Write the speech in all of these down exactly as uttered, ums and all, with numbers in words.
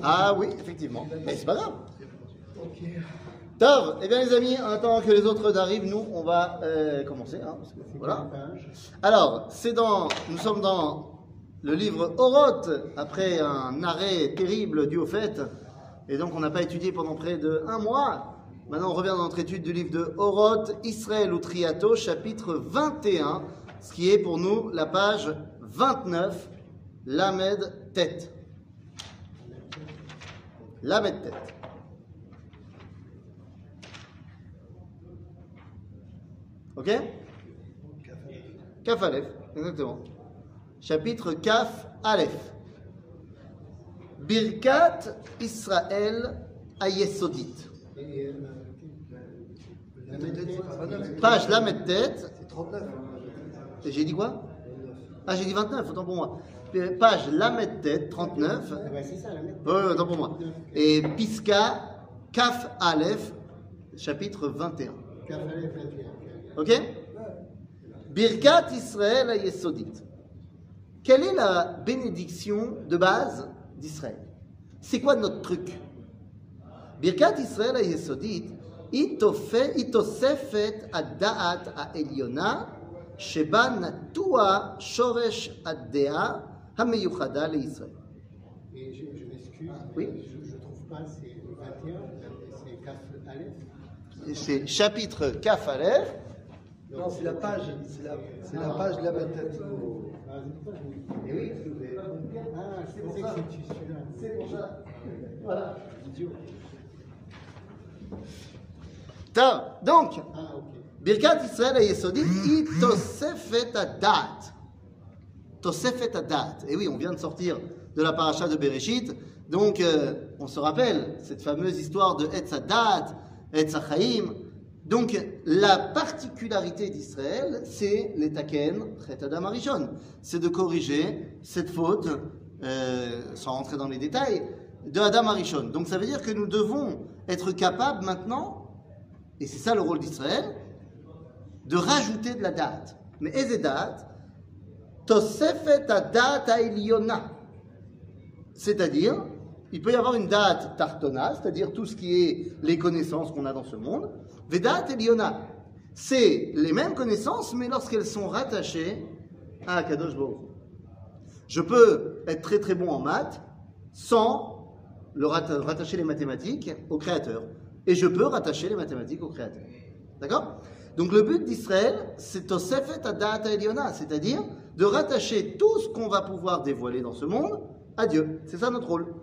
Ah oui, effectivement. Mais c'est pas grave. Tov, eh bien les amis, en attendant que les autres arrivent, nous on va euh, commencer. Hein, parce que, voilà. Alors, c'est dans, nous sommes dans le livre Oroth, après un arrêt terrible dû au fait, et donc on n'a pas étudié pendant près de un mois. Maintenant, on revient dans notre étude du livre de Oroth, Israël ou Triato, chapitre vingt et un, ce qui est pour nous la page vingt-neuf, Lamed Tet. Lamed Tet. Ok? Kaf Aleph, exactement. Chapitre Kaf Aleph. Birkat Israël Ayesodit. Page Lamed Tet. C'est trente-neuf. J'ai dit quoi? Ah, j'ai dit vingt-neuf, autant pour moi. Page Lamed Tet, trente-neuf. C'est ça, la même. Oui, autant pour moi. Et Piska Kaf Aleph, chapitre vingt et un. Kaf Aleph, vingt et un. Ok? Birkat Israël Ayesodit. Quelle est la bénédiction de base d'Israël? C'est quoi notre truc? Birkat Israël Ayesodit, itosefet ad-da'at ha'elyona, sheba natua shoresh ad-dea hameyuchada leIsraël. Et je, je m'excuse, Oui. je ne trouve pas, c'est vingt et un, c'est Kaf Aleph. C'est chapitre Kaf Aleph. Non, c'est la page, c'est la, c'est la page de la tête. Ah, c'est pour ça que je- Et oui, Ah, c'est pour ça que c'est celui-là. c'est pour ça. Voilà. Donc, Ah, ok. Birkat Israël Ayesodit, i tosefet adat. Tosefet adat. Et oui, on vient de sortir de la paracha de Bereshit. Donc, euh, on se rappelle cette fameuse histoire de Etz Adat, Etz Achaim. Donc, la particularité d'Israël, c'est les taken, Chet Adam Arishon. C'est de corriger cette faute, euh, sans rentrer dans les détails, de Adam Arishon. Donc, ça veut dire que nous devons être capables maintenant, et c'est ça le rôle d'Israël, de rajouter de la date. Mais Eze date, Tosefet date ha'elyona. C'est-à-dire, il peut y avoir une date tartona, c'est-à-dire tout ce qui est les connaissances qu'on a dans ce monde. Vedat Elyona, c'est les mêmes connaissances, mais lorsqu'elles sont rattachées à Kadosh Baruch Hu. Je peux être très très bon en maths sans le rat- rattacher les mathématiques au créateur. Et je peux rattacher les mathématiques au créateur. D'accord? Donc le but d'Israël, c'est Tosefet Adat Elyona, c'est-à-dire de rattacher tout ce qu'on va pouvoir dévoiler dans ce monde à Dieu. C'est ça notre rôle.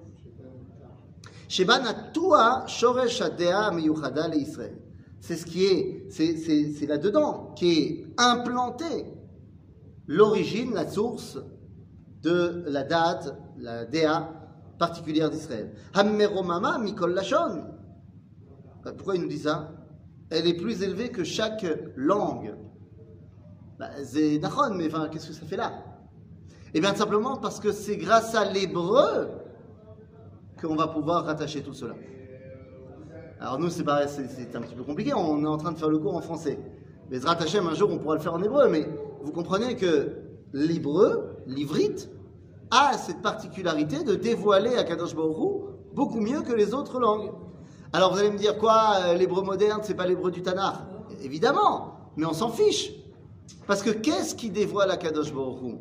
Sheba natua shoresh adea meyuchada leIsraël. C'est ce qui est, c'est, c'est, c'est là-dedans qui est implanté l'origine, la source de la date, la déa particulière d'Israël. Hammeromama mikol lashon. Pourquoi il nous dit ça? Elle est plus élevée que chaque langue. Bah, c'est nachon, mais enfin, qu'est-ce que ça fait là? Eh bien, simplement parce que c'est grâce à l'hébreu qu'on va pouvoir rattacher tout cela. Alors nous, c'est, pas, c'est, c'est un petit peu compliqué, on est en train de faire le cours en français. Mais Zrat Hashem, un jour, on pourra le faire en hébreu, mais vous comprenez que l'hébreu, l'ivrite, a cette particularité de dévoiler à Kadosh Baruch Hu beaucoup mieux que les autres langues. Alors vous allez me dire quoi, l'hébreu moderne, c'est pas l'hébreu du Tanakh? Évidemment, mais on s'en fiche. Parce que qu'est-ce qui dévoile à Kadosh Baruch Hu?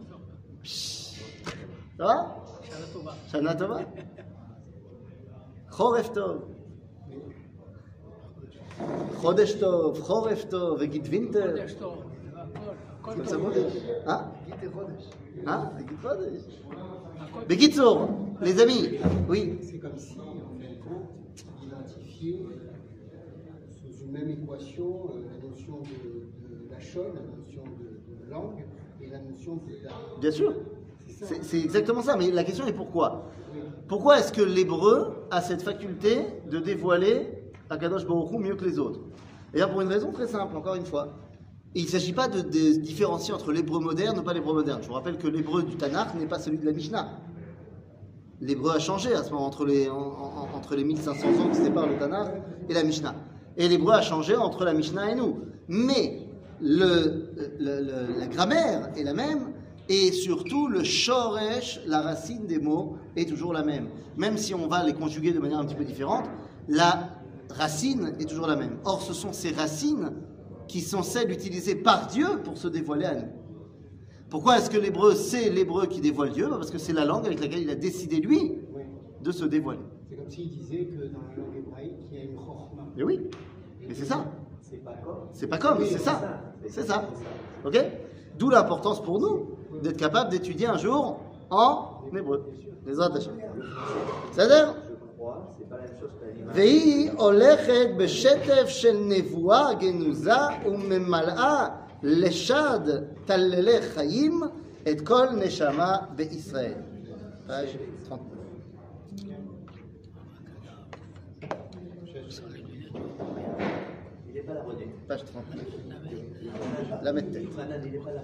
Ça va? Shana Tova. Choref Tov. Chodesh Tov, Choref Tov, Git Winter. Comme ça qu'on dit. Hein? Hein? Git Chodesh. Bekitzour, les amis. Oui. C'est comme si, en fin de compte, identifier sous une même équation euh, la notion de, de lachon, la notion de, de langue et la notion de date. Bien sûr. C'est ça. C'est, c'est exactement ça. Mais la question est pourquoi? Pourquoi est-ce que l'hébreu a cette faculté de dévoiler Akadosh Baruch Hu mieux que les autres? Et bien pour une raison très simple, encore une fois. Il ne s'agit pas de, de différencier entre l'hébreu moderne ou pas l'hébreu moderne. Je vous rappelle que l'hébreu du Tanakh n'est pas celui de la Mishnah. L'hébreu a changé à ce moment entre les, en, en, entre les mille cinq cents ans qui séparent le Tanakh et la Mishnah. Et l'hébreu a changé entre la Mishnah et nous. Mais le, le, le, la grammaire est la même Et surtout, le shoresh, la racine des mots, est toujours la même. Même si on va les conjuguer de manière un petit peu différente, la racine est toujours la même. Or, ce sont ces racines qui sont celles utilisées par Dieu pour se dévoiler à nous. Pourquoi est-ce que l'hébreu, c'est l'hébreu qui dévoile Dieu? Parce que c'est la langue avec laquelle il a décidé, lui, Oui. de se dévoiler. C'est comme s'il disait que dans la langue hébraïque, il y a une chorma. Mais oui, mais c'est ça. C'est pas comme. C'est pas comme, Oui, c'est c'est ça. ça. C'est ça. Ok? D'où l'importance pour nous d'être capable d'étudier un jour en hébreu. Les autres Hachem. C'est-à-dire, Je crois, c'est pas la même chose que l'animal. והיא הולכת בשטף של נבואה גנוזה וממלאה לשד תללי חיים את כל נשמה בישראל. page trente-neuf. Il n'est pas là, René. page trente-neuf. La mettre tête. Manan, il n'est pas là.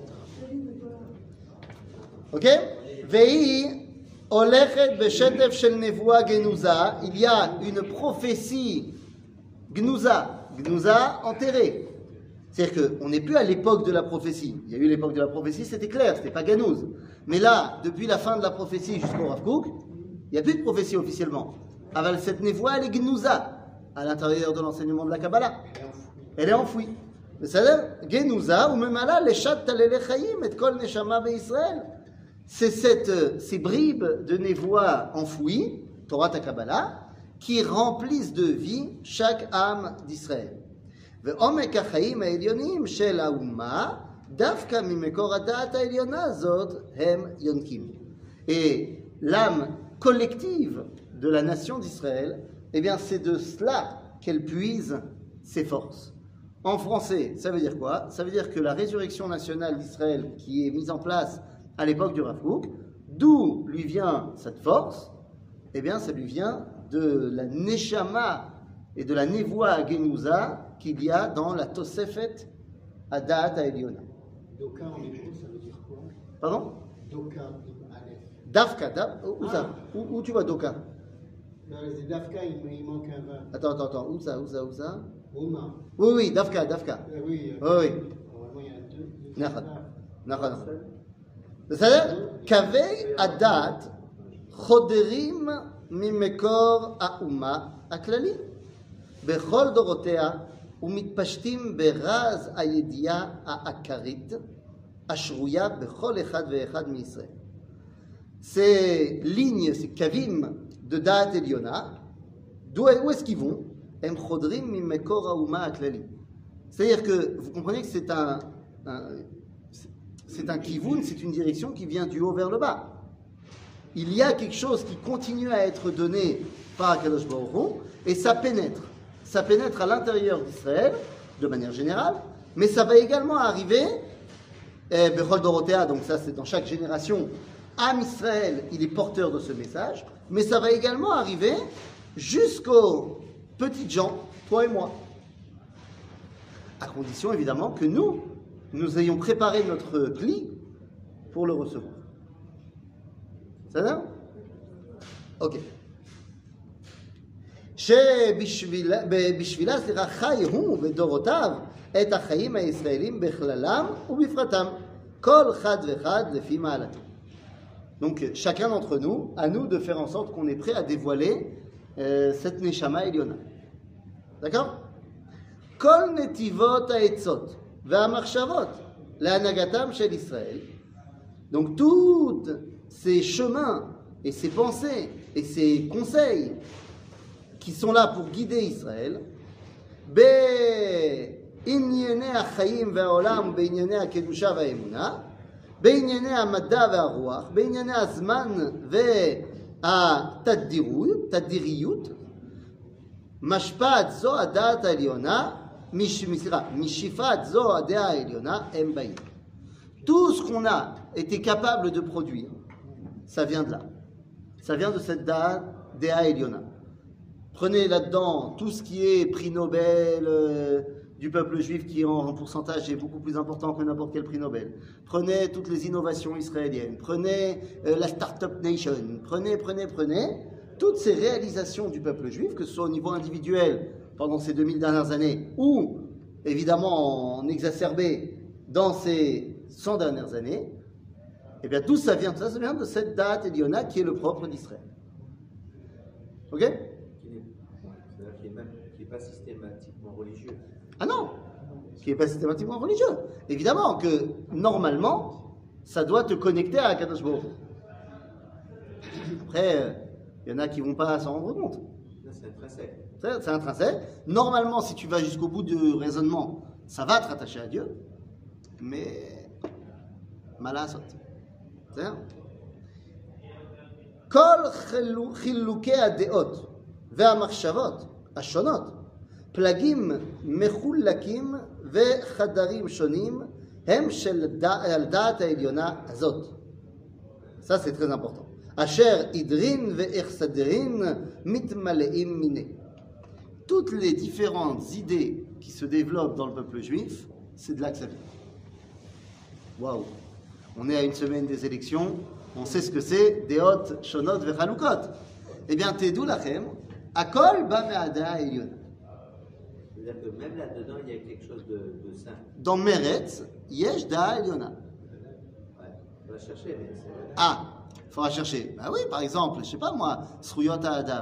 Ok? Vei olechet beshetef shel nevoa genuza. Il y a une prophétie gnuza. Gnuza enterrée. C'est-à-dire qu'on n'est plus à l'époque de la prophétie. Il y a eu l'époque de la prophétie, c'était clair, c'était pas ganouz. Mais là, depuis la fin de la prophétie jusqu'au Rav Kook, il n'y a plus de prophétie officiellement. Aval cette nevoa, elle est gnuza à l'intérieur de l'enseignement de la Kabbalah. Elle est enfouie. C'est-à-dire, genuza ou memala leshat talele chayim et kol neshama be'Israël. C'est cette, ces bribes de névoie enfouies, Torah ta Kabbalah, qui remplissent de vie chaque âme d'Israël. ועומק החיים העליונים של האומה, דווקא ממקור הדעת העליונה הזאת, הם יונקים. Et l'âme collective de la nation d'Israël, eh bien c'est de cela qu'elle puise ses forces. En français, ça veut dire quoi? Ça veut dire que la résurrection nationale d'Israël qui est mise en place à l'époque du Rav Kook, d'où lui vient cette force? Eh bien ça lui vient de la neshama et de la nevoa genuza qu'il y a dans la Tosefet Adat Ha'Elyona. Doka en hébreu, ça veut dire quoi? Pardon? Doka, Aleph. Dafka, Daf, où ça? Où, où tu vois Doka? Dans les Dafka, il, il manque un vin. Attends, attends, attends, où ça, où ça, où ça? Oma. Oui, oui, Dafka, Dafka. Euh, oui. Oui, euh, oui. Normalement, il y a deux. deux Nachad. Dafka. Nachad. C'est-à-dire, Kavei Adat Choderim Mimekor Auma Aklali. בכל דורותיה ומתפשטים ברז הידיעה העקרית השרויה בכל אחד ואחד מישראל. Ces lignes, ces kavim de Da'at Eliona, d'où est-ce qu'ils vont? Em chodrim mimekor hauma aklali. C'est-à-dire que vous comprenez que c'est un, un c'est un kivun, c'est une direction qui vient du haut vers le bas. Il y a quelque chose qui continue à être donné par Akadosh Baruch Hu, et ça pénètre. Ça pénètre à l'intérieur d'Israël, de manière générale, mais ça va également arriver, eh, Bechol Dorothea, donc ça c'est dans chaque génération, Am Israël, il est porteur de ce message, mais ça va également arriver jusqu'aux petites gens, toi et moi. À condition évidemment que nous, nous ayons préparé notre cli pour le recevoir. Ça va? Ok. שבשבילה, סליחה, חי הוא ודורותיו את החיים הישראלים בכללם ובפרטם, כל חד וחד לפי מעלתו. Donc chacun d'entre nous, à nous de faire en sorte qu'on est prêt à dévoiler euh, cette neshama Eliona. D'accord? כל נתיבות העצות והמחשבות להנהגתם של ישראל. Donc tous ces chemins et ces pensées et ces conseils qui sont là pour guider Israël, בענייני החיים והעולם, בענייני הקדושה והאמונה, בענייני המדע והרוח, בענייני הזמן והתדיריות, משפעת זו הדעת העליונה, משפעת זו הדעה העליונה, הם באים. Tout ce qu'on a été capable de produire, ça vient de là. Ça vient de cette Dea Eliona. Prenez là-dedans tout ce qui est prix Nobel euh, du peuple juif qui en pourcentage est beaucoup plus important que n'importe quel prix Nobel. Prenez toutes les innovations israéliennes. Prenez euh, la Startup Nation. Prenez, prenez, prenez toutes ces réalisations du peuple juif, que ce soit au niveau individuel pendant ces deux mille dernières années ou évidemment en exacerbé dans ces cent dernières années. Eh bien, d'où ça vient? Ça, ça vient de cette date Eliona qui est le propre d'Israël. Ok? Qui n'est c'est-à-dire qui est même qui n'est pas systématiquement religieux. Ah non, qui n'est pas systématiquement religieux. Évidemment que, normalement, ça doit te connecter à Akadosh Baruch Hu. Après, il y en a qui ne vont pas s'en rendre compte. Là, c'est intrinsèque. C'est, c'est intrinsèque. Normalement, si tu vas jusqu'au bout du raisonnement, ça va te rattacher à Dieu. Mais, malasot. C'est-à-dire, כל חילוקי הדעות והמחשבות השונות, פלגים מחולקים וחדרים שונים, הם של דעת העליונה הזאת. Ça, c'est très important. אשר עדרין ואכסדרין מתמלאים מיני. Toutes les différentes idées qui se développent dans le peuple juif, c'est de là que ça vient. Waouh! On est à une semaine des élections, on sait ce que c'est, Deot, Shonot, Vechalukot. Eh bien, Tedou Lachem, Akol ba me'ada Eliona. C'est-à-dire que même là-dedans, il y a quelque chose de, de saint. Dans Meretz, Yesh da Eliona. Ouais, on va chercher, mais c'est vrai. Ah, il faudra chercher. Bah oui, par exemple, je sais pas moi, Sruyot Adam.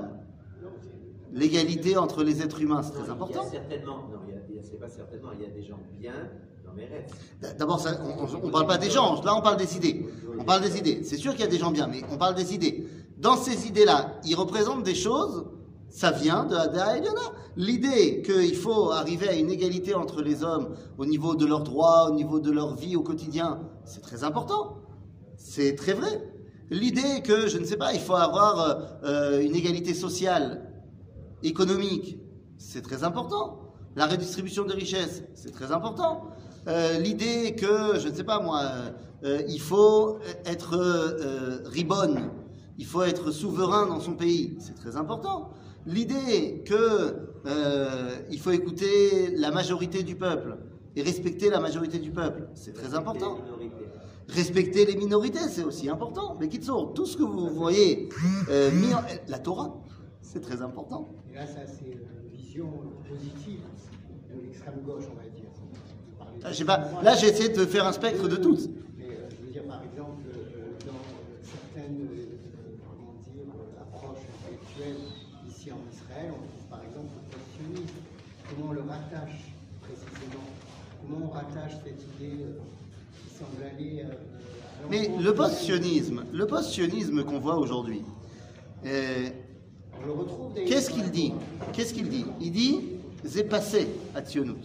L'égalité entre les êtres humains, c'est très Non, important. Il y a certainement, non, il y a, il y a- c'est pas certainement, il y a des gens bien dans mes rêves. D'abord, ça, on ne parle pas des gens, là on parle des idées. On parle des idées. C'est sûr qu'il y a des gens bien, mais on parle des idées. Dans ces idées-là, ils représentent des choses, ça vient de Ada Eliona. L'idée qu'il faut arriver à une égalité entre les hommes au niveau de leurs droits, au niveau de leur vie au quotidien, c'est très important. C'est très vrai. L'idée que, je ne sais pas, il faut avoir euh, une égalité sociale, économique, c'est très important. La redistribution des richesses, c'est très important. Euh, l'idée que, je ne sais pas moi, euh, il faut être euh, ribonne, il faut être souverain dans son pays, c'est très important. L'idée que euh, il faut écouter la majorité du peuple et respecter la majorité du peuple, c'est très important. Respecter les minorités, c'est aussi important. Mais Kitsour, tout ce que vous voyez euh, mis en... La Torah, c'est très important. Et là, ça, c'est une vision positive de l'extrême gauche, on va dire. Parler de- Là, je sais pas, là, j'ai essayé de faire un spectre de toutes. Mais euh, je veux dire, par exemple, euh, dans euh, certaines euh, comment dire, euh, approches intellectuelles ici en Israël, on trouve par exemple le post-sionisme. Comment on le rattache précisément? Comment on rattache cette idée euh, qui semble aller euh, à Mais l'encontre le de- post-sionisme, le post-sionisme qu'on voit aujourd'hui, euh, On le retrouve des- qu'est-ce qu'il dit? Qu'est-ce qu'il dit? Il dit, c'est passé à Tzionut.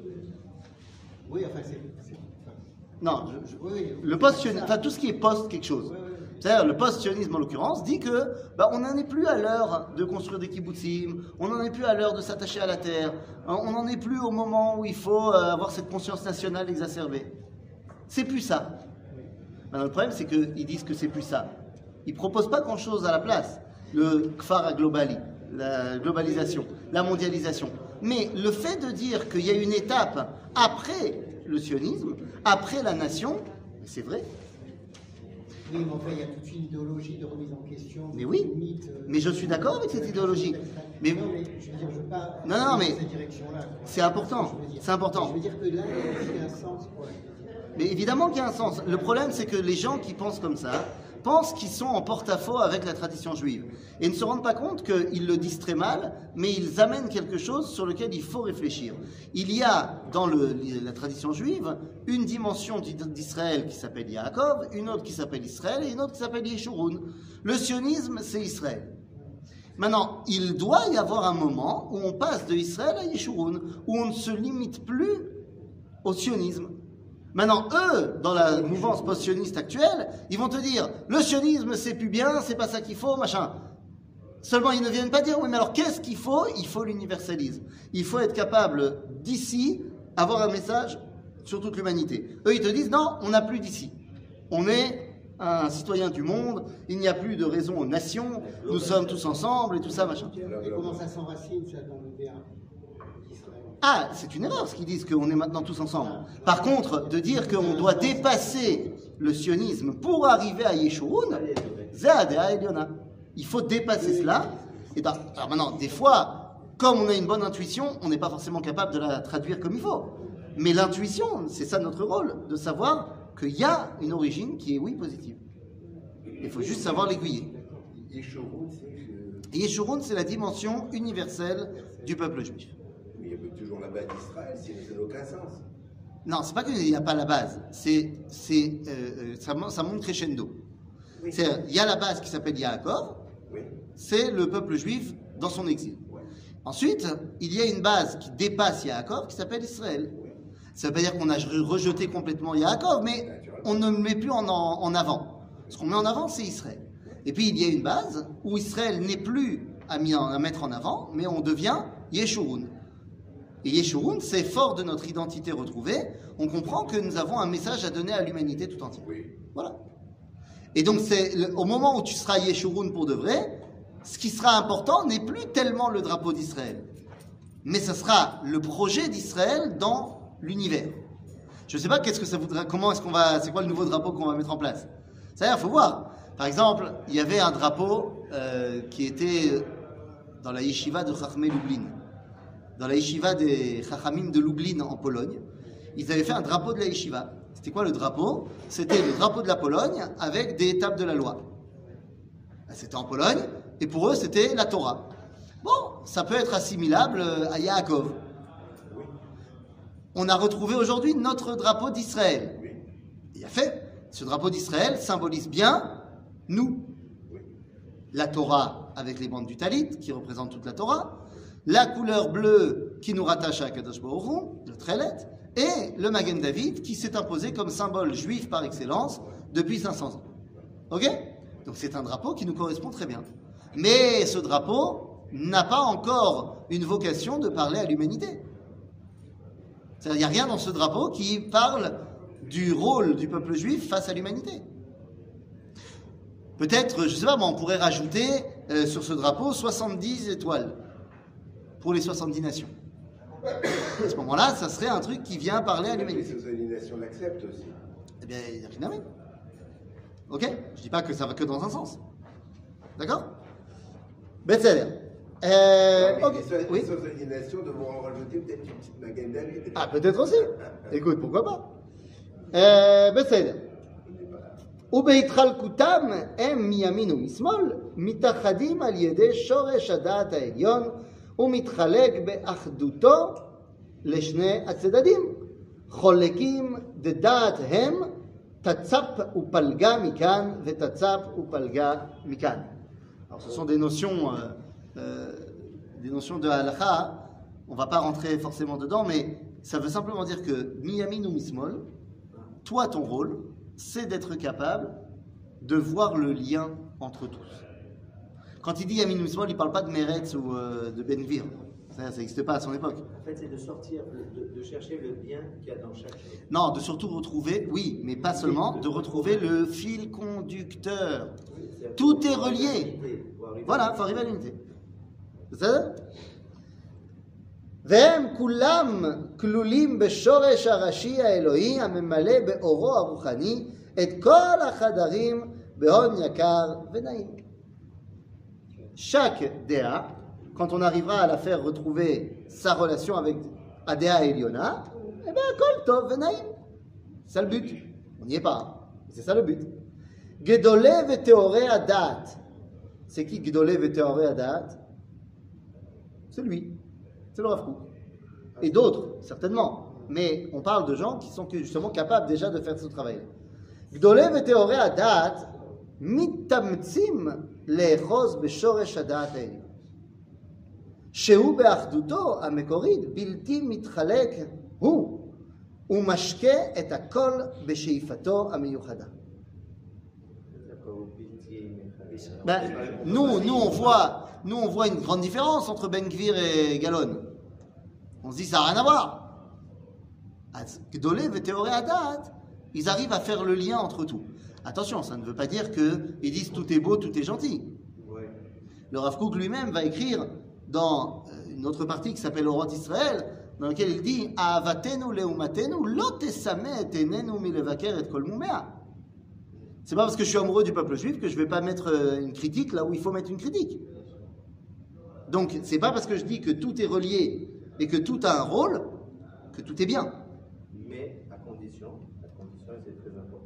Oui, enfin, c'est. c'est- enfin, Non, je- je- oui, oui, le post-sionisme, enfin tout ce qui est post quelque chose. Oui, oui. C'est-à-dire le post-sionisme en l'occurrence dit que bah, on n'en est plus à l'heure de construire des kibbutzim, on n'en est plus à l'heure de s'attacher à la terre, hein, on n'en est plus au moment où il faut euh, avoir cette conscience nationale exacerbée. C'est plus ça. Maintenant, le problème c'est qu'ils disent que c'est plus ça. Ils proposent pas grand-chose à la place. Le kfar globali, la globalisation, la mondialisation. Mais le fait de dire qu'il y a une étape après le sionisme, après la nation, c'est vrai. Oui, mais enfin, il y a toute une idéologie de remise en question. Mais oui, de mythe, euh, mais je suis d'accord avec cette idéologie. Mais- non, mais je veux dire, je veux pas. Non, non, mais dans cette direction-là, quoi. c'est important, Je veux dire. c'est important. Je veux dire que là, il y a aussi un sens pour la Mais évidemment qu'il y a un sens. Le problème, c'est que les gens qui pensent comme ça pensent qu'ils sont en porte-à-faux avec la tradition juive et ne se rendent pas compte qu'ils le disent très mal, mais ils amènent quelque chose sur lequel il faut réfléchir. Il y a dans le- la tradition juive une dimension d'Israël qui s'appelle Yaakov, une autre qui s'appelle Israël et une autre qui s'appelle Yeshurun. Le sionisme, c'est Israël. Maintenant, il doit y avoir un moment où on passe de Israël à Yeshurun, où on ne se limite plus au sionisme. Maintenant, eux, dans la mouvance post-sioniste actuelle, ils vont te dire, le sionisme, c'est plus bien, c'est pas ça qu'il faut, machin. Seulement, ils ne viennent pas dire, oui, mais alors qu'est-ce qu'il faut? Il faut l'universalisme. Il faut être capable, d'ici, avoir un message sur toute l'humanité. Eux, ils te disent, non, on n'a plus d'ici. On est un citoyen du monde, il n'y a plus de raison aux nations, nous sommes tous ensemble et tout ça, machin. Et comment ça s'enracine, ça, dans l'I D A d'Israël? Ah, c'est une erreur ce qu'ils disent qu'on est maintenant tous ensemble. Par contre, de dire qu'on doit dépasser le sionisme pour arriver à Yeshurun, Zéadéa Eliona. Il faut dépasser cela. Et ben, alors maintenant, des fois, comme on a une bonne intuition, on n'est pas forcément capable de la traduire comme il faut. Mais l'intuition, c'est ça notre rôle, de savoir qu'il y a une origine qui est, oui, positive. Il faut juste savoir l'aiguiller. Yeshurun, c'est. Et Yeshurun, c'est la dimension universelle du peuple juif. Mais il y a toujours la base d'Israël, sinon ça n'a aucun sens. Non, c'est pas qu'il n'y a pas la base, c'est, c'est, euh, ça, ça monte crescendo. Oui. C'est, il y a la base qui s'appelle Yaakov, Oui. c'est le peuple juif dans son exil. Ouais. Ensuite, il y a une base qui dépasse Yaakov qui s'appelle Israël. Oui. Ça veut pas dire qu'on a rejeté complètement Yaakov, mais on ne le met plus en, en, en avant. Ce qu'on met en avant, c'est Israël. Et puis il y a une base où Israël n'est plus à, mis en, à mettre en avant, mais on devient Yeshurun. Et Yeshurun, c'est fort de notre identité retrouvée. On comprend que nous avons un message à donner à l'humanité tout entière. Oui. Voilà. Et donc, c'est le, au moment où tu seras Yeshurun pour de vrai, ce qui sera important n'est plus tellement le drapeau d'Israël, mais ce sera le projet d'Israël dans l'univers. Je ne sais pas qu'est-ce que ça voudra, comment est-ce qu'on va, c'est quoi le nouveau drapeau qu'on va mettre en place. C'est-à-dire, il faut voir. Par exemple, il y avait un drapeau euh, qui était dans la yeshiva de Chachmé Lublin, dans la yeshiva des Chachamim de Lublin en Pologne. Ils avaient fait un drapeau de la yeshiva. C'était quoi le drapeau? C'était le drapeau de la Pologne avec des étapes de la loi. C'était en Pologne, et pour eux, c'était la Torah. Bon, ça peut être assimilable à Yaakov. On a retrouvé aujourd'hui notre drapeau d'Israël. Il a fait. Ce drapeau d'Israël symbolise bien nous. La Torah avec les bandes du Talit, qui représentent toute la Torah, la couleur bleue qui nous rattache à Kadosh Baruch Hu, le Trélet, et le Magen David qui s'est imposé comme symbole juif par excellence depuis cinq cents ans. Ok? Donc c'est un drapeau qui nous correspond très bien. Mais ce drapeau n'a pas encore une vocation de parler à l'humanité. C'est-à-dire, il n'y a rien dans ce drapeau qui parle du rôle du peuple juif face à l'humanité. Peut-être, je ne sais pas, mais on pourrait rajouter euh, sur ce drapeau soixante-dix étoiles pour les soixante-dix nations. À ce moment-là, ça serait un truc qui vient parler à Les l'humanité. nations l'acceptent aussi. Eh bien, il n'y a rien à mettre. Ok? Je ne dis pas que ça va que dans un sens. D'accord? Betseler. Euh, Mais ok. les so- Oui. les soixante-dix nations devront en rajouter peut-être une petite Magen David. Ah, peut-être aussi. Écoute, pourquoi pas? Euh, בסדר. ובהתחלקותם הם מימין ומשמאל מתאחדים על ידי שורש הדעת העליון ומתחלק באחדותו לשני הצדדים. חולקים דדעת הם תצפ ופלגה מכאן ותצפ ופלגה מכאן. Alors ce sont des notions, euh, euh, des notions de halakha. On ne va pas rentrer forcément dedans, mais ça veut simplement dire que miyamin ou mismol, toi ton rôle, c'est d'être capable de voir le lien entre tous. Quand il dit yamin ou mismol, il ne parle pas de Meretz ou euh, de Ben Gvir. Ça n'existait pas à son époque. En fait, c'est de sortir, de, de chercher le bien qu'il y a dans chaque chose. Non, de surtout retrouver, oui, mais pas seulement, de retrouver le fil conducteur. Tout est relié. Voilà, il faut arriver à l'unité. בסדר? והם כולם כלולים בשורש הראשי האלוהי הממלא באורו הרוחני את כל החדרים בהון יקר ונעים. Chaque déa, quand on arrivera à la faire retrouver sa relation avec Adéa Eliona, eh bien, kol tov venaim. C'est ça le but. On n'y est pas. C'est ça le but. Gedolé veteoré adat. C'est qui Gedolé veteoré adat? C'est lui. C'est le Rav Kook. Et d'autres, certainement. Mais on parle de gens qui sont justement capables déjà de faire ce travail. Gdolé veteoré adat mitamtsim לאחוז בשורש הדעת העליון, שהוא באחדותו המקורית בלתי מתחלק הוא, ומשקה את הכל בשאיפתו המיוחדה. Ben, nous, nous, on voit, nous, on voit une grande différence entre Ben Gvir et Galon. On se dit, ça n'a rien à voir. Gdolé veteoré adat, ils arrivent à faire le lien entre tout. Attention, ça ne veut pas dire qu'ils disent tout est beau, tout est gentil. Ouais. Le Rav Kook lui-même va écrire dans une autre partie qui s'appelle Orot Israël, dans laquelle il dit Ahavatenu leumatenu lo tesame et enenu milevaker et kol mumea. C'est pas parce que je suis amoureux du peuple juif que je vais pas mettre une critique là où il faut mettre une critique. Donc, c'est pas parce que je dis que tout est relié et que tout a un rôle que tout est bien. Mais à condition, à condition, et c'est très important,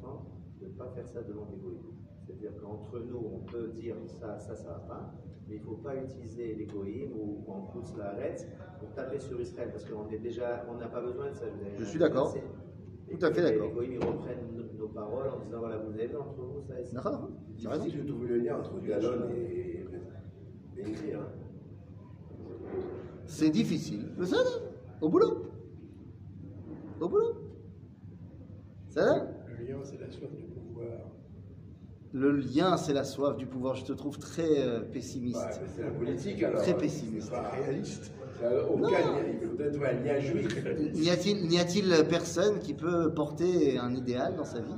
faire ça devant l'égoïsme. C'est-à-dire qu'entre nous, on peut dire ça, ça, ça va pas, mais il ne faut pas utiliser l'égoïsme ou en pousse la arrête pour taper sur Israël, parce qu'on est déjà, on n'a pas besoin de ça. Je suis d'accord. Tout à fait d'accord. Les l'égoïsme, ils reprennent nos, nos paroles en disant voilà, vous avez vu entre vous, ça et ça. D'accord. C'est difficile de trouver le lien entre Galon et Benny. Hein. C'est difficile, mais ça, au boulot. Au boulot. Ça, Le lien, c'est la soif du pouvoir. le lien, c'est la soif du pouvoir. Je te trouve très euh, pessimiste. Ouais, mais c'est la politique alors. Très pessimiste. C'est pas réaliste. Ça n'a aucun lien. Il faut peut-être trouver un lien juif. N'y a-t-il, n'y a-t-il personne qui peut porter un idéal dans sa vie?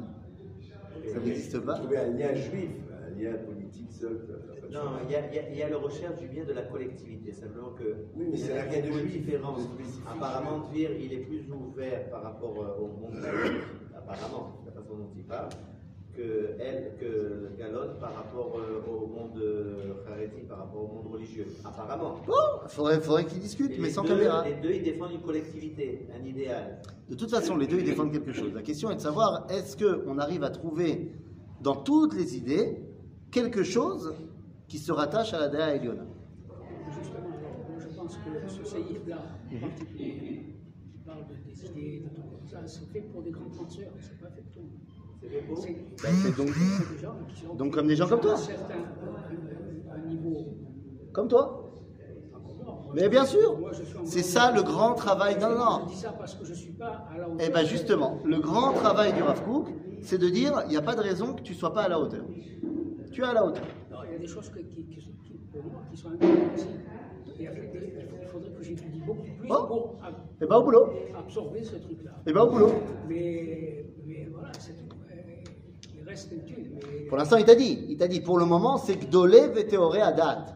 Ça n'existe pas. Trouver un lien juif, un lien politique seul. Ça, ça, ça, ça. Non, il y, a, il, y a, il y a la recherche du bien de la collectivité, simplement que Oui, mais il y c'est a la une juif. différence. Spécifique. Apparemment, Tvir, il est plus ouvert par rapport euh, au monde catholique, apparemment, la façon dont il parle, que elle, que Galon par rapport euh, au monde Haredi, par rapport au monde religieux, apparemment. Il faudrait, faudrait qu'ils discutent, Et mais les sans deux, caméra. Les deux, ils défendent une collectivité, un idéal. De toute façon, les deux, ils défendent quelque chose. La question est de savoir, est-ce qu'on arrive à trouver dans toutes les idées quelque chose qui se rattache à la Dea Eliona? Justement, alors, je pense que ce séisme-là, en particulier, qui parle de, des idées, de tout ça, c'est fait pour des grands penseurs, c'est pas fait pour tout le monde. C'est fait beau. C'est Ben, c'est donc, c'est des gens qui sont donc comme des gens comme toi. à un certain un, un niveau. Comme toi. Moi, Mais je- bien sûr, moi, je suis en c'est grand- ça le grand travail. Non, non, non. Je dis ça parce que je suis pas à la hauteur. Eh bien justement, le grand travail du Rav Kook, c'est de dire, il n'y a pas de raison que tu ne sois pas à la hauteur. Tu es à la hauteur. Non, il y a des choses que- qui, qui, qui, pour moi, qui sont incompréhensibles. Il y a fait des- il faudrait que j'étudie beaucoup plus Oh. pour ab- Eh bien au boulot. absorber ce truc-là. Eh bien au boulot. Mais, mais voilà, c'est tout. Euh, Il reste une thune. Mais... Pour l'instant, il t'a dit. Il t'a dit, pour le moment, c'est Gdolé Vétéoré à date.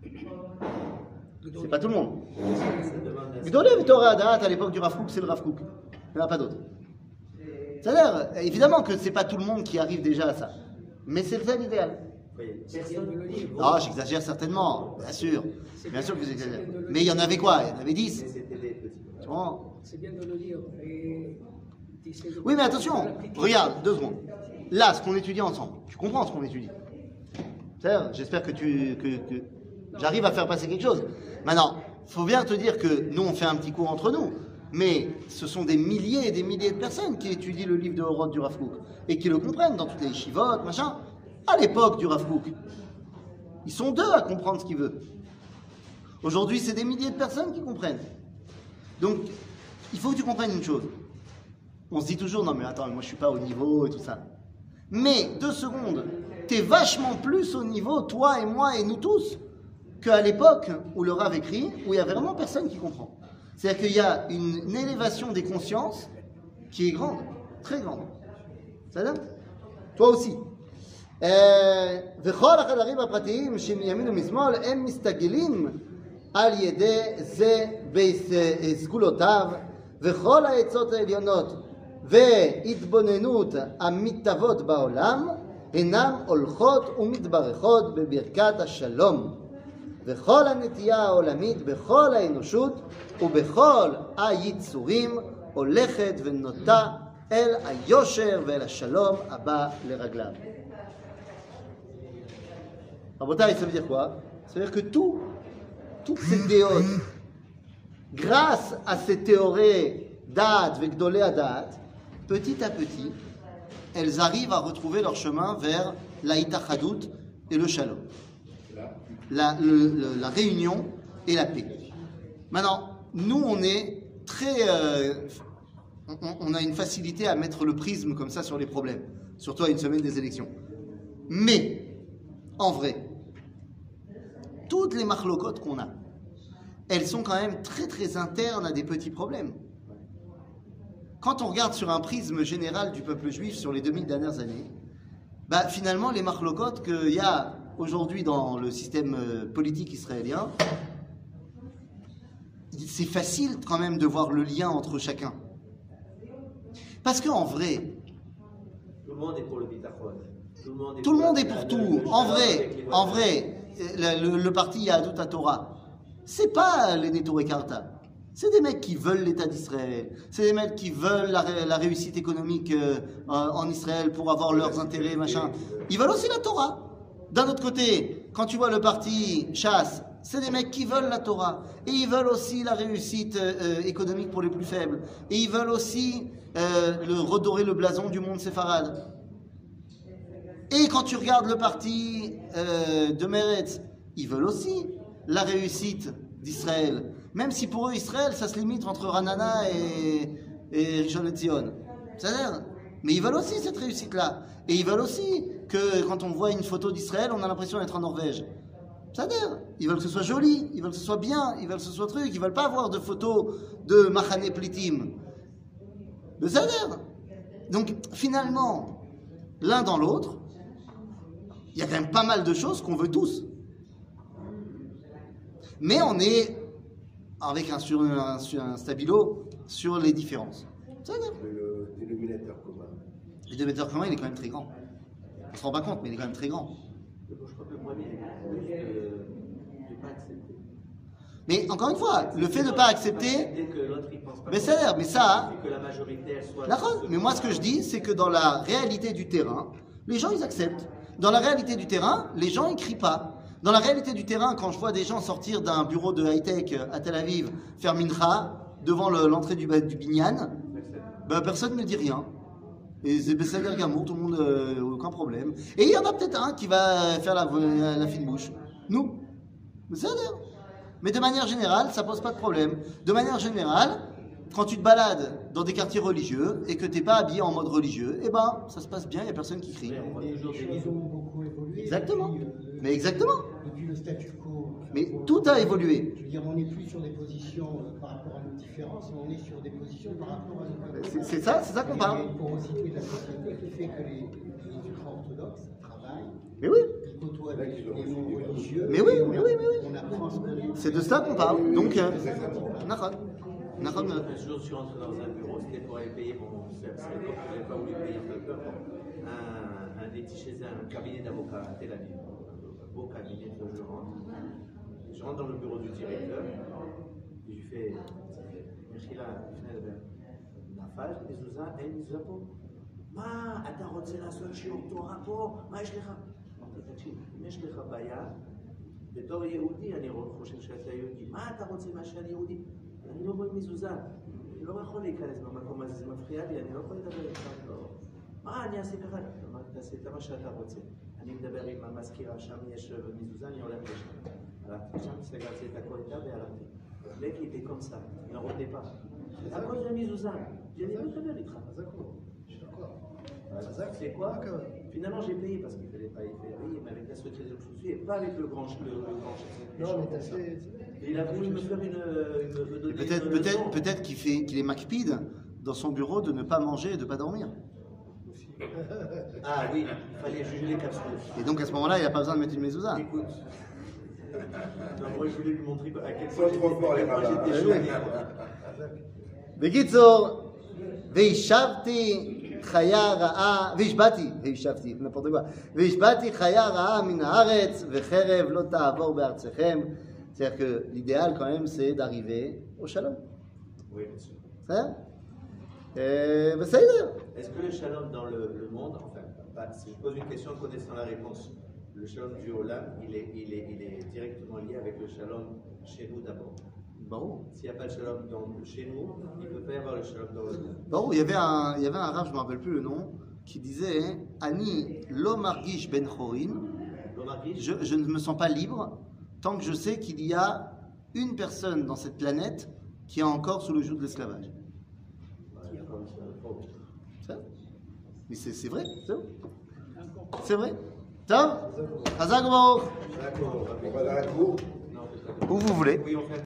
C'est pas tout le monde. Ça demande un- Gdolé Vétéoré à date, à l'époque du Rav Kook, c'est le Rav Kook. Il n'y en a pas d'autre. C'est-à-dire, évidemment que c'est pas tout le monde qui arrive déjà à ça. Mais c'est ça l'idéal. Oui, personne ne le dit. Non, j'exagère certainement, bien sûr. Bien sûr que vous exagérez. Mais il y en avait quoi? Il y en avait dix. Mais c'était des petits. Tu vois? C'est bien de le dire. Et d'essayer de- Oui, mais attention, regarde, deux secondes. Là, ce qu'on étudie ensemble, tu comprends ce qu'on étudie. C'est-à-dire, j'espère que tu, que, que j'arrive à faire passer quelque chose. Maintenant, il faut bien te dire que nous, on fait un petit cours entre nous, mais ce sont des milliers et des milliers de personnes qui étudient le livre de Horod du Rav Kook et qui le comprennent dans toutes les yeshivot, machin. À l'époque du Rav Kook, ils sont deux à comprendre ce qu'il veut. Aujourd'hui, c'est des milliers de personnes qui comprennent. Donc, il faut que tu comprennes une chose. On se dit toujours, non mais attends, moi je suis pas au niveau et tout ça. Mais, deux secondes, t'es vachement plus au niveau, toi et moi et nous tous, qu'à l'époque où le Rav écrit, où il y a vraiment personne qui comprend. C'est-à-dire qu'il y a une, une élévation des consciences qui est grande, très grande. Ça va? Toi aussi. וכל החדרים הפרטיים שמימין ומשמאל הם מסתגלים על ידי זה בסגולותיו, וכל העצות העליונות והתבוננות המתהוות בעולם אינם הולכות ומתברכות בברכת השלום, וכל הנטייה העולמית בכל האנושות ובכל היצורים הולכת ונוטה אל היושר ואל השלום הבא לרגליו. Rabotai, ça veut dire quoi? Ça veut dire que tout, toutes ces théories, grâce à ces théories d'Ad, Vegdolé Adat, petit à petit, elles arrivent à retrouver leur chemin vers la Itachadut et le Shalom. La, le- le- la réunion et la paix. Maintenant, nous, on est très. euh, on, on a une facilité à mettre le prisme comme ça sur les problèmes, surtout à une semaine des élections. Mais, en vrai, toutes les marlocotes qu'on a, elles sont quand même très très internes à des petits problèmes. Quand on regarde sur un prisme général du peuple juif sur les deux mille dernières années, bah finalement les marlocotes qu'il y a aujourd'hui dans le système euh, politique israélien, c'est facile quand même de voir le lien entre chacun. Parce qu'en vrai, Tout le monde est pour le bitachon. Tout le monde est tout le pour monde la- est pour la- tout. le- le En shalom vrai, avec les en voisins. vrai, le, le- le parti Yahadut Torah, c'est pas les Neturei Karta. C'est des mecs qui veulent l'État d'Israël. C'est des mecs qui veulent la, ré- la réussite économique euh, en Israël pour avoir leurs intérêts, machin. Ils veulent aussi la Torah. D'un autre côté, quand tu vois le parti Chasse, c'est des mecs qui veulent la Torah. Et ils veulent aussi la réussite euh, économique pour les plus faibles. Et ils veulent aussi euh, le, redorer le blason du monde séfarade. Et quand tu regardes le parti euh, de Meretz, ils veulent aussi la réussite d'Israël. Même si pour eux, Israël, ça se limite entre Ranana et, et Rishon LeZion. C'est-à-dire, mais ils veulent aussi cette réussite-là. Et ils veulent aussi que quand on voit une photo d'Israël, on a l'impression d'être en Norvège. C'est-à-dire, ils veulent que ce soit joli, ils veulent que ce soit bien, ils veulent que ce soit truc, ils veulent pas avoir de photos de Machane Plitim. Mais c'est-à-dire, donc finalement, l'un dans l'autre, il y a quand même pas mal de choses qu'on veut tous. Mais on est avec un, sur, un, sur un stabilo sur les différences. C'est-à-dire, Le dénominateur commun. le dénominateur commun, il est quand même très grand. On se rend pas compte, mais il est quand même très grand. Je crois que le problème, il est de ne pas accepter. Mais encore une fois, le fait de ne pas accepter, que l'autre, il pense pas mais comme c'est ça. mais ça, Et que la majorité, elle soit. d'accord. Mais moi, ce que je dis, c'est que dans la réalité du terrain, les gens, ils acceptent. Dans la réalité du terrain, les gens, ils crient pas. Dans la réalité du terrain, quand je vois des gens sortir d'un bureau de high-tech à Tel Aviv, faire mincha, devant le- l'entrée du, du binyan, ben, personne ne dit rien. Et c'est Bessader Gamour, tout le monde, euh, aucun problème. Et il y en a peut-être un qui va faire la, la fine bouche. Nous. Bessader. Mais de manière générale, ça pose pas de problème. De manière générale, quand tu te balades dans des quartiers religieux et que t'es pas habillé en mode religieux, eh ben, ça se passe bien, il y a personne qui crie. Les, les choses ont beaucoup évolué. Exactement. Depuis, euh, Mais exactement. Depuis le statu quo. Mais tout a évolué. Je veux dire, on n'est plus sur des positions euh, par rapport à nos différences, mais on est sur des positions par rapport à nos C'est- c'est ça- c'est ça qu'on parle. Il y a une porosité de la société qui fait que les, les ultra-orthodoxes travaillent, Mais oui. ils côtoient des, des non-religieux. Mais oui, et on mais a- oui, mais oui. On apprend à se connaître. C'est de cela qu'on parle. Donc, euh, Nachon. Nachon, euh, Un jour, je suis rentré dans un bureau, c'était pour aller payer mon. C'est à l'époque où je n'avais pas voulu payer un peu peur. Un, un des chez un cabinet d'avocats à Tel Aviv. Un beau cabinet que je rentre. Je rentre dans le bureau du directeur. Et je lui fais. Mechila, נפל מזוזה, אין מזוזה פה? מה, אתה רוצה לעשות שיעור תורה פה? מה יש לך? אמרתי, תקשיב, אם יש לך בעיה, בתור יהודי אני חושב שאתה יהודי. מה אתה רוצה מה שאני יהודי? אני לא רואה מזוזה. אני לא יכול להיכנס במקום הזה, זה מפריע לי, אני לא יכול לדבר איתך. מה, אני אעשה ככה? אמרתי, תעשה את מה שאתה רוצה. אני מדבר עם המזכירה, שם יש מזוזה, אני הולך לשם. הלכתי שם, סגרתי את הכל איתה והלכתי. Le qui était comme ça, il n'en revenait pas. À cause de Mizouza, j'ai dit, mais très bien, les trains. C'est quoi? Finalement, j'ai payé parce qu'il ne fallait pas y payer, mais avec la société de souci et pas avec le grand le, le grand chef. Non, mais t'as fait. Il a voulu me faire une. une, me donner peut-être, une peut-être, leçon. peut-être qu'il fait, qu'il est macpide dans son bureau de ne pas manger et de ne pas dormir. Ah oui, il fallait juger les capsules. Et donc à ce moment-là, il n'a pas besoin de mettre une mezouza. Écoute. Non, moi, je voulais lui montrer à quel Sont point trop forts, les rabbins. j'étais choqué. בקיצור, וישבתי חיה רעה, וישבתי, וישבתי, n'importe quoi, וישבתי חיה רעה מן הארץ, וחרב לא תעבור בארצכם. C'est-à-dire que l'idéal quand même, c'est d'arriver au shalom. Oui, bien sûr. C'est ça? בסדר. Est-ce que le shalom dans le, le monde, enfin, bah, si je pose une question connaissant la réponse, le shalom du Olam, il est, il, est, il est directement lié avec le shalom chez nous d'abord. Bon. S'il n'y a pas le shalom dans, chez nous, il ne peut pas y avoir le shalom dans le monde. Bon, il y avait un, il y avait un rave, je ne me rappelle plus le nom, qui disait Ani lo margish ben chorin, Le mari, je, je ne me sens pas libre tant que je sais qu'il y a une personne dans cette planète qui est encore sous le joug de l'esclavage. Ça? Mais c'est, c'est vrai, c'est vrai. C'est vrai. Tom, Hazak Baruch. D'accord, on va dans la cour. Où vous voulez. oui, on fait